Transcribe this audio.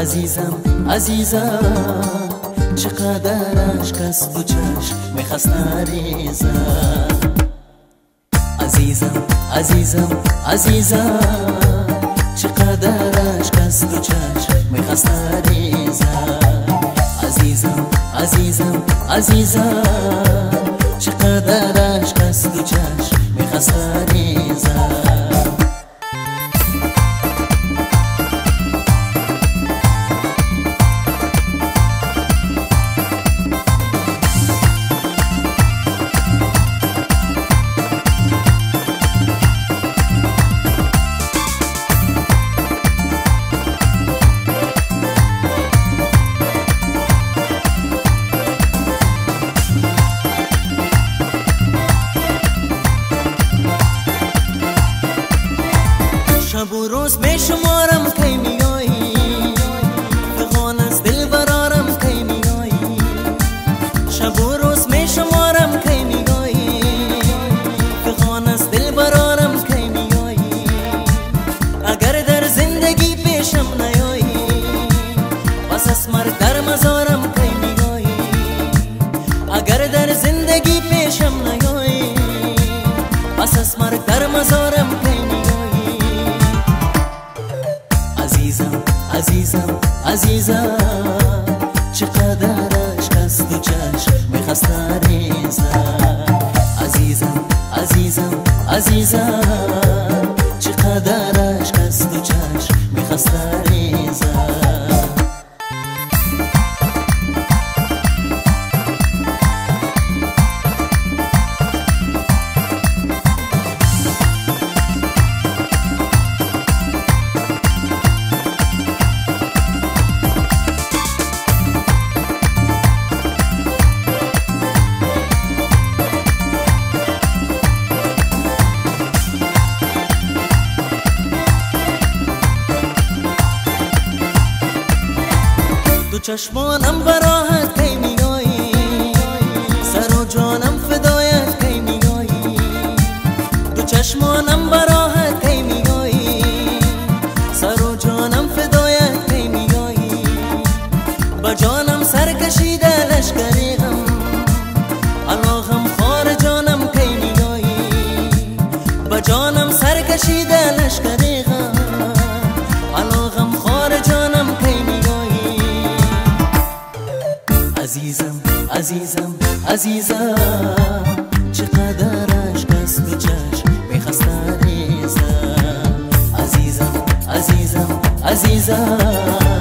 عزیزم عزیزم چقدر اشک از تو چشم میخواست نریزم عزیزم عزیزم عزیزم چقدر اشک از تو چشم میخواست نریزم عزیزم عزیزم عزیزم چقدر اشک از تو چشم میخواست نریزم شب و روز میشمارم کی میایی فغان از دل برارم کی میایی شب و روز میشمارم کی میایی فغان از دل برارم کی میایی اگر در زندگی پیشم نیایی پس از مرگ در مزارم کی میایی اگر در زندگی پیشم نیایی پس از مرگ در مزارم کی عزیزم عزیزم عزیزم چقدر اشک از تو چشم میخواست نریزم عزیزم عزیزم عزیزم چقدر اشک از تو چشم میخواست نریزم چشمانم براحت کی میایی سر و جانم فدایت کی میایی دو چشمانم براحت کی میایی سر و جانم فدایت کی میایی با جانم سر کشیده لشکری غم علاقم خار جانم کی میایی با جانم سر کشیده لشکری غم علاقم خار جانم کی میایی عزیزم عزیزم عزیزم چقدر اشک از تو چشم میخواست نریزم عزیزم عزیزم عزیزم